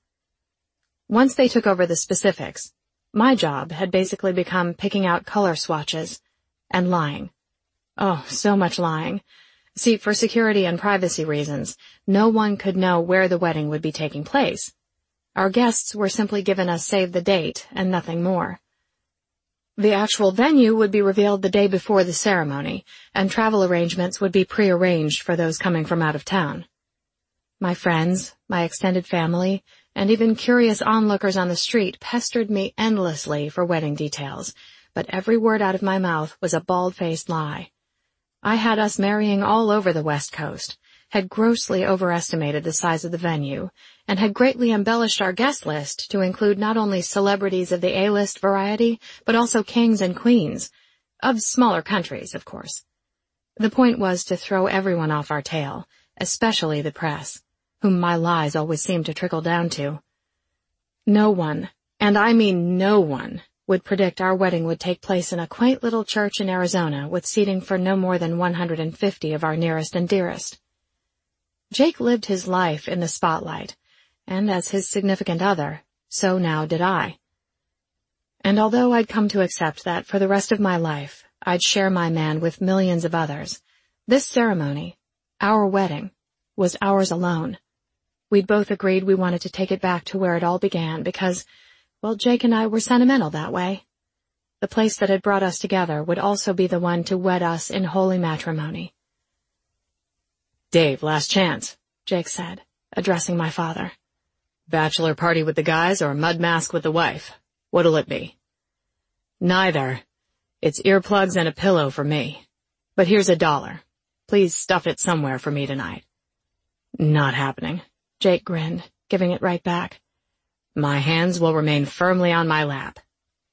Once they took over the specifics, my job had basically become picking out color swatches and lying. Oh, so much lying. See, for security and privacy reasons, no one could know where the wedding would be taking place. Our guests were simply given a save the date and nothing more. The actual venue would be revealed the day before the ceremony, and travel arrangements would be prearranged for those coming from out of town. My friends, my extended family, and even curious onlookers on the street pestered me endlessly for wedding details, but every word out of my mouth was a bald-faced lie. I had us marrying all over the West Coast, had grossly overestimated the size of the venue, and had greatly embellished our guest list to include not only celebrities of the A-list variety, but also kings and queens, of smaller countries, of course. The point was to throw everyone off our tail, especially the press, whom my lies always seemed to trickle down to. No one, and I mean no one, would predict our wedding would take place in a quaint little church in Arizona with seating for no more than 150 of our nearest and dearest. Jake lived his life in the spotlight, and as his significant other, so now did I. And although I'd come to accept that for the rest of my life I'd share my man with millions of others, this ceremony, our wedding, was ours alone. We'd both agreed we wanted to take it back to where it all began because, well, Jake and I were sentimental that way. The place that had brought us together would also be the one to wed us in holy matrimony. "Dave, last chance," Jake said, addressing my father. "Bachelor party with the guys or mud mask with the wife? What'll it be?" "Neither. It's earplugs and a pillow for me. But here's $1. Please stuff it somewhere for me tonight." "Not happening," Jake grinned, giving it right back. "My hands will remain firmly on my lap."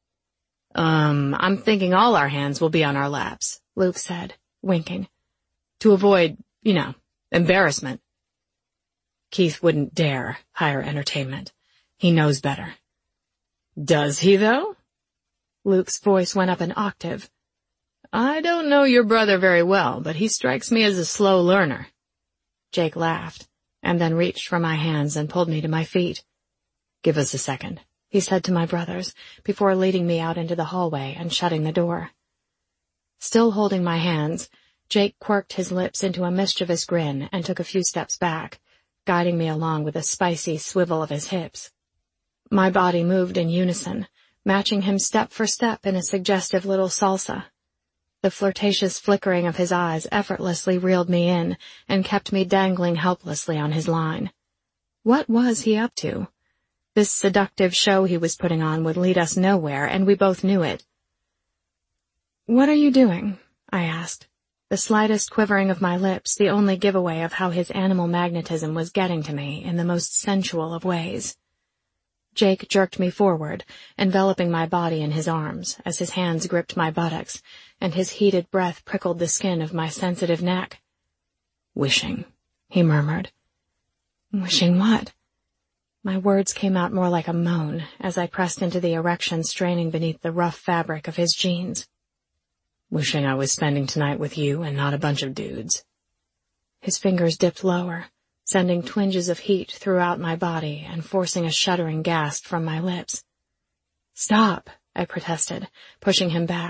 I'm thinking all our hands will be on our laps," Luke said, winking. "To avoid, embarrassment." "Keith wouldn't dare hire entertainment. He knows better." "Does he, though?" Luke's voice went up an octave. "I don't know your brother very well, but he strikes me as a slow learner." Jake laughed, and then reached for my hands and pulled me to my feet. "Give us a second," he said to my brothers, before leading me out into the hallway and shutting the door. Still holding my hands, Jake quirked his lips into a mischievous grin and took a few steps back, guiding me along with a spicy swivel of his hips. My body moved in unison, matching him step for step in a suggestive little salsa. The flirtatious flickering of his eyes effortlessly reeled me in and kept me dangling helplessly on his line. What was he up to? This seductive show he was putting on would lead us nowhere, and we both knew it. "What are you doing?" I asked, the slightest quivering of my lips the only giveaway of how his animal magnetism was getting to me in the most sensual of ways. Jake jerked me forward, enveloping my body in his arms as his hands gripped my buttocks, and his heated breath prickled the skin of my sensitive neck. "Wishing," he murmured. "Wishing what?" My words came out more like a moan as I pressed into the erection straining beneath the rough fabric of his jeans. "Wishing I was spending tonight with you and not a bunch of dudes." His fingers dipped lower, sending twinges of heat throughout my body and forcing a shuddering gasp from my lips. "Stop," I protested, pushing him back,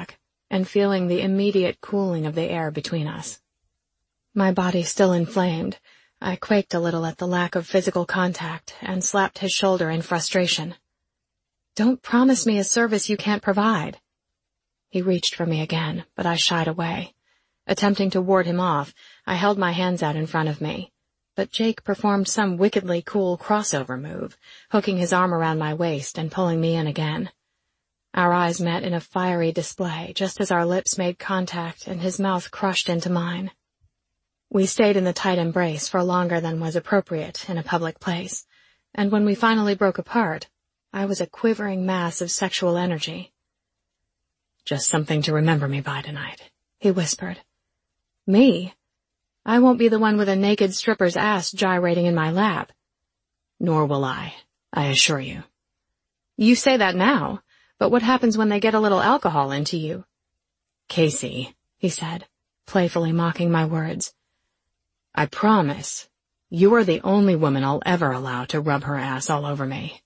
and feeling the immediate cooling of the air between us. My body still inflamed, I quaked a little at the lack of physical contact and slapped his shoulder in frustration. "Don't promise me a service you can't provide." He reached for me again, but I shied away. Attempting to ward him off, I held my hands out in front of me. But Jake performed some wickedly cool crossover move, hooking his arm around my waist and pulling me in again. Our eyes met in a fiery display just as our lips made contact and his mouth crushed into mine. We stayed in the tight embrace for longer than was appropriate in a public place, and when we finally broke apart, I was a quivering mass of sexual energy. "Just something to remember me by tonight," he whispered. "Me? I won't be the one with a naked stripper's ass gyrating in my lap." "Nor will I assure you." "You say that now, but what happens when they get a little alcohol into you?" "Casey," he said, playfully mocking my words, "I promise you are the only woman I'll ever allow to rub her ass all over me."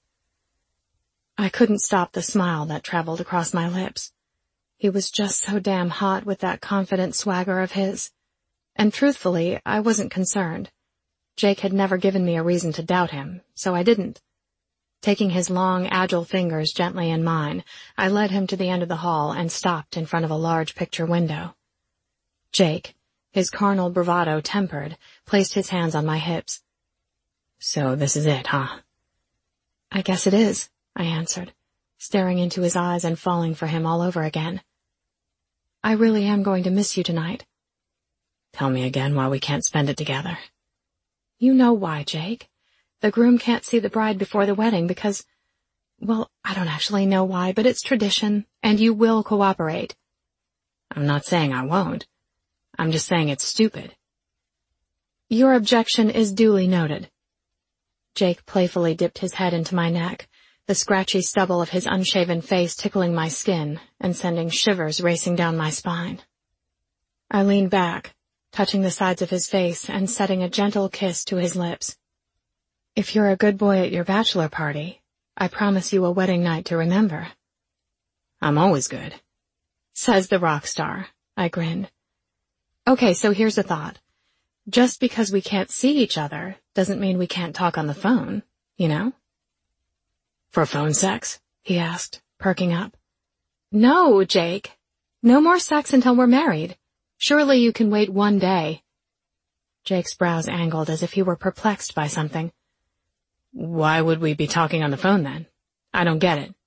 I couldn't stop the smile that traveled across my lips. He was just so damn hot with that confident swagger of his. And truthfully, I wasn't concerned. Jake had never given me a reason to doubt him, so I didn't. Taking his long, agile fingers gently in mine, I led him to the end of the hall and stopped in front of a large picture window. Jake, his carnal bravado tempered, placed his hands on my hips. "So this is it, huh?" "I guess it is," I answered, staring into his eyes and falling for him all over again. "I really am going to miss you tonight." "Tell me again why we can't spend it together." "You know why, Jake. The groom can't see the bride before the wedding because, well, I don't actually know why, but it's tradition, and you will cooperate." "I'm not saying I won't. I'm just saying it's stupid." "Your objection is duly noted." Jake playfully dipped his head into my neck, the scratchy stubble of his unshaven face tickling my skin and sending shivers racing down my spine. I leaned back, touching the sides of his face and setting a gentle kiss to his lips. "If you're a good boy at your bachelor party, I promise you a wedding night to remember." "I'm always good," says the rock star. I grinned. "Okay, so here's a thought. Just because we can't see each other doesn't mean we can't talk on the phone, you know?" "For phone sex?" he asked, perking up. "No, Jake. No more sex until we're married. Surely you can wait one day." Jake's brows angled as if he were perplexed by something. "Why would we be talking on the phone then? I don't get it."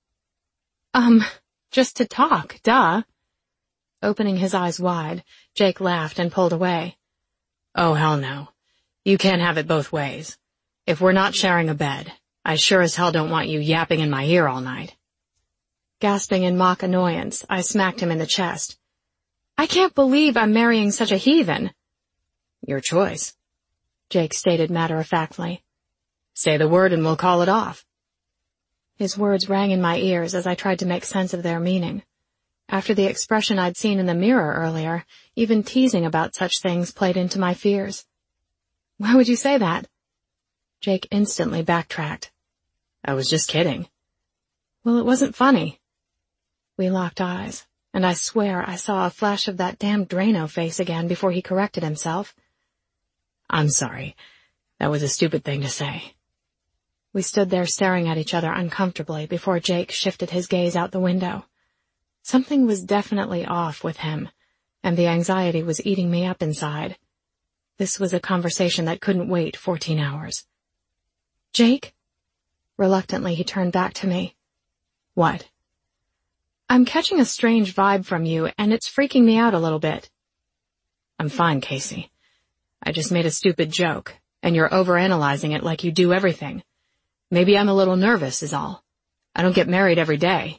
Just to talk, duh." Opening his eyes wide, Jake laughed and pulled away. "Oh, hell no. You can't have it both ways. If we're not sharing a bed, I sure as hell don't want you yapping in my ear all night." Gasping in mock annoyance, I smacked him in the chest. "I can't believe I'm marrying such a heathen." "Your choice," Jake stated matter-of-factly. "Say the word and we'll call it off." His words rang in my ears as I tried to make sense of their meaning. After the expression I'd seen in the mirror earlier, even teasing about such things played into my fears. "Why would you say that?" Jake instantly backtracked. "I was just kidding." "Well, it wasn't funny." We locked eyes, and I swear I saw a flash of that damn Drano face again before he corrected himself. "I'm sorry. That was a stupid thing to say." We stood there staring at each other uncomfortably before Jake shifted his gaze out the window. Something was definitely off with him, and the anxiety was eating me up inside. This was a conversation that couldn't wait 14 hours. "Jake?" Reluctantly, he turned back to me. "What?" "I'm catching a strange vibe from you, and it's freaking me out a little bit." "I'm fine, Casey. I just made a stupid joke, and you're overanalyzing it like you do everything. Maybe I'm a little nervous is all. I don't get married every day."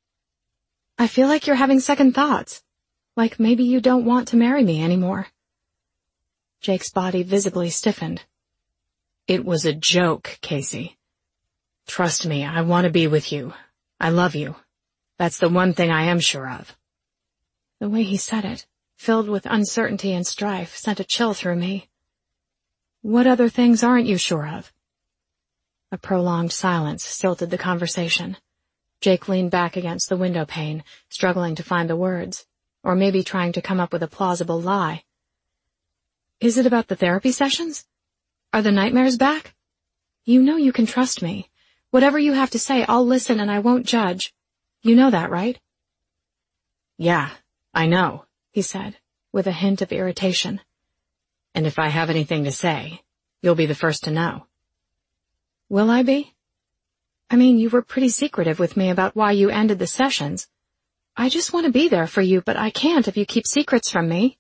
"I feel like you're having second thoughts. Like maybe you don't want to marry me anymore." Jake's body visibly stiffened. "It was a joke, Casey. Trust me, I want to be with you. I love you. That's the one thing I am sure of." The way he said it, filled with uncertainty and strife, sent a chill through me. "What other things aren't you sure of?" A prolonged silence stilted the conversation. Jake leaned back against the window pane, struggling to find the words. or maybe trying to come up with a plausible lie. Is it about the therapy sessions? Are the nightmares back? You know you can trust me. Whatever you have to say, I'll listen and I won't judge. You know that, right? Yeah, I know, he said, with a hint of irritation. And if I have anything to say, you'll be the first to know. Will I be? I mean, you were pretty secretive with me about why you ended the sessions. I just want to be there for you, but I can't if you keep secrets from me.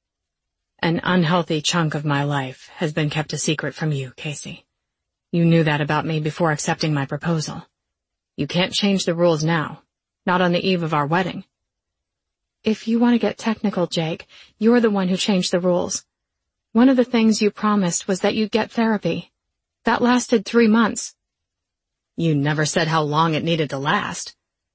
An unhealthy chunk of my life has been kept a secret from you, Casey. You knew that about me before accepting my proposal. You can't change the rules now, not on the eve of our wedding. If you want to get technical, Jake, you're the one who changed the rules. One of the things you promised was that you'd get therapy. That lasted 3 months. You never said how long it needed to last.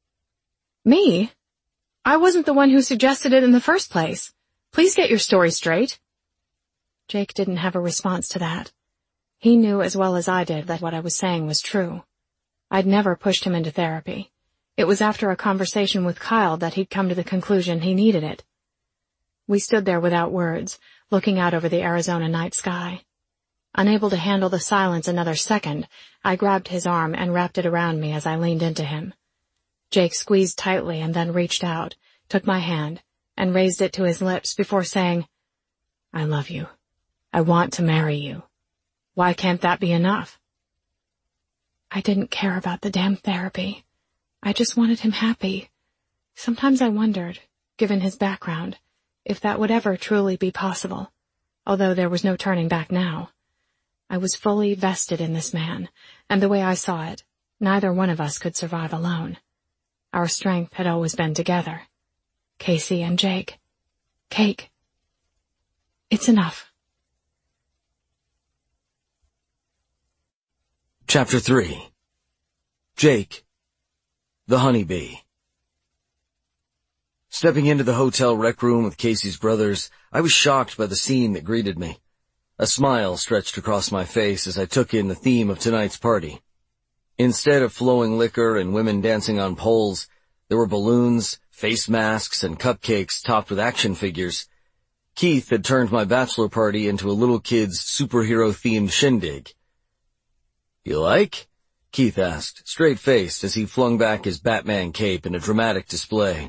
Me? I wasn't the one who suggested it in the first place. Please get your story straight. Jake didn't have a response to that. He knew as well as I did that what I was saying was true. I'd never pushed him into therapy. It was after a conversation with Kyle that he'd come to the conclusion he needed it. We stood there without words, looking out over the Arizona night sky. Unable to handle the silence another second, I grabbed his arm and wrapped it around me as I leaned into him. Jake squeezed tightly and then reached out, took my hand, and raised it to his lips before saying, "I love you. I want to marry you. Why can't that be enough?" I didn't care about the damn therapy. I just wanted him happy. Sometimes I wondered, given his background, if that would ever truly be possible, although there was no turning back now. I was fully vested in this man, and the way I saw it, neither one of us could survive alone. Our strength had always been together. Casey and Jake. Cake. It's enough. Chapter 3. Jake, the honeybee. Stepping into the hotel rec room with Casey's brothers, I was shocked by the scene that greeted me. A smile stretched across my face as I took in the theme of tonight's party. Instead of flowing liquor and women dancing on poles, there were balloons, face masks, and cupcakes topped with action figures. Keith had turned my bachelor party into a little kid's superhero-themed shindig. "You like?" Keith asked, straight-faced as he flung back his Batman cape in a dramatic display.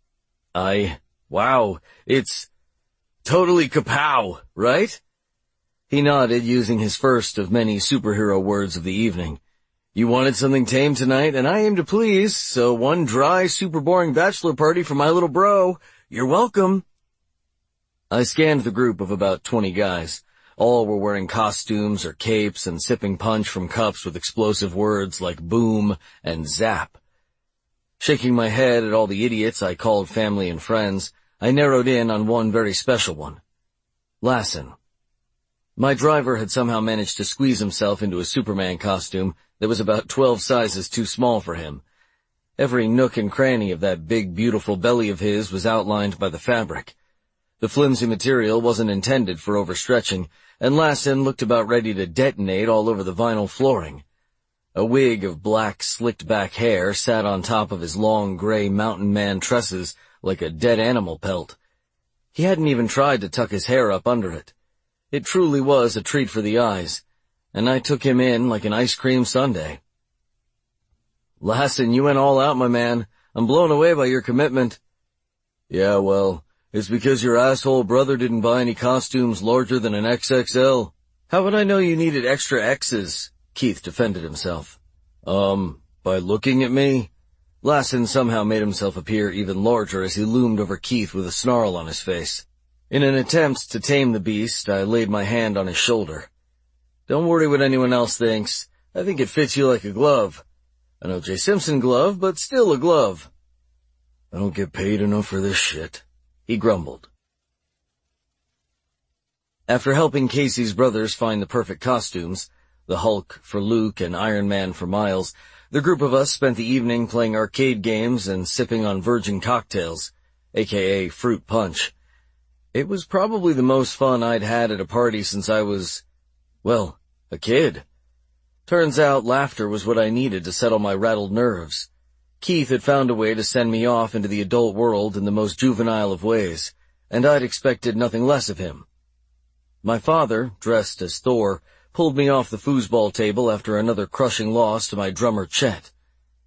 Wow, it's totally kapow, right? He nodded, using his first of many superhero words of the evening. "You wanted something tame tonight, and I aim to please, so one dry, super boring bachelor party for my little bro. You're welcome." I scanned the group of about 20 guys. All were wearing costumes or capes and sipping punch from cups with explosive words like boom and zap. Shaking my head at all the idiots I called family and friends, I narrowed in on one very special one. Lassen. My driver had somehow managed to squeeze himself into a Superman costume that was about 12 sizes too small for him. Every nook and cranny of that big, beautiful belly of his was outlined by the fabric. The flimsy material wasn't intended for overstretching, and Lassen looked about ready to detonate all over the vinyl flooring. A wig of black, slicked-back hair sat on top of his long, gray mountain man tresses like a dead animal pelt. He hadn't even tried to tuck his hair up under it. It truly was a treat for the eyes, and I took him in like an ice cream sundae. "Lassen, you went all out, my man. I'm blown away by your commitment." "Yeah, well, it's because your asshole brother didn't buy any costumes larger than an XXL. How would I know you needed extra X's?" Keith defended himself. By looking at me?" Lassen somehow made himself appear even larger as he loomed over Keith with a snarl on his face. In an attempt to tame the beast, I laid my hand on his shoulder. "Don't worry what anyone else thinks. I think it fits you like a glove. An O.J. Simpson glove, but still a glove." "I don't get paid enough for this shit," he grumbled. After helping Casey's brothers find the perfect costumes, the Hulk for Luke and Iron Man for Miles, the group of us spent the evening playing arcade games and sipping on virgin cocktails, aka fruit punch. It was probably the most fun I'd had at a party since I was, well, a kid. Turns out laughter was what I needed to settle my rattled nerves. Keith had found a way to send me off into the adult world in the most juvenile of ways, and I'd expected nothing less of him. My father, dressed as Thor, pulled me off the foosball table after another crushing loss to my drummer Chet.